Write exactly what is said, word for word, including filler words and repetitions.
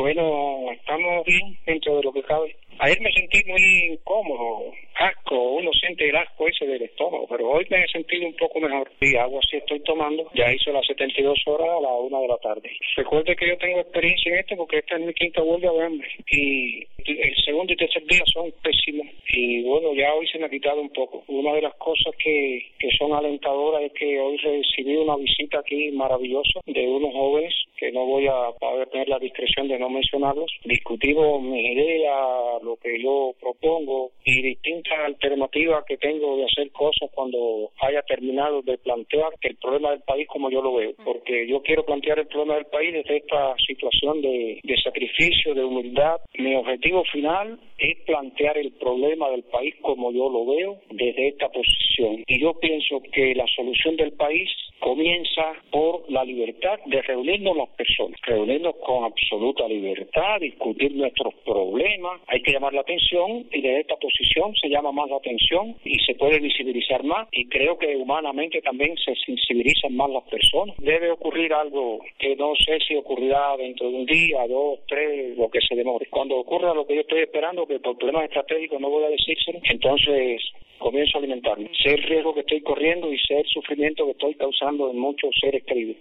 Bueno, estamos bien dentro de lo que cabe. Ayer me sentí muy incómodo, asco, uno siente el asco ese del estómago, pero hoy me he sentido un poco mejor. Y agua sí estoy tomando, ya hizo las setenta y dos horas a la una de la tarde. Recuerde que yo tengo experiencia en esto porque esta es mi quinta huelga de hambre y el segundo y tercer día son pésimos y bueno, ya hoy se me ha quitado un poco. Una de las cosas que, que son alentadoras es que hoy recibí una visita aquí maravillosa de unos jóvenes que no voy a poder tener la discreción de no mencionarlos. Discutimos mis ideas, lo que yo propongo y distintas alternativas que tengo de hacer cosas cuando haya terminado de plantear el problema del país como yo lo veo, porque yo quiero plantear el problema del país desde esta situación de, de sacrificio, de humildad. Mi objetivo final es plantear el problema del país como yo lo veo desde esta posición y yo pienso que la solución del país comienza por la libertad de reunirnos las personas, reunirnos con absoluta libertad, discutir nuestros problemas. Hay que llamar la atención y desde esta posición se llama más la atención y se puede visibilizar más y creo que humanamente también se sensibilizan más las personas. Debe ocurrir algo que no sé si ocurrirá dentro de un día, dos, tres, lo que se demore. Cuando ocurra lo que yo estoy esperando, que por problemas estratégicos no voy a decírselo, entonces comienzo a alimentarme. Sé el riesgo que estoy corriendo y sé el sufrimiento que estoy causando en muchos seres queridos.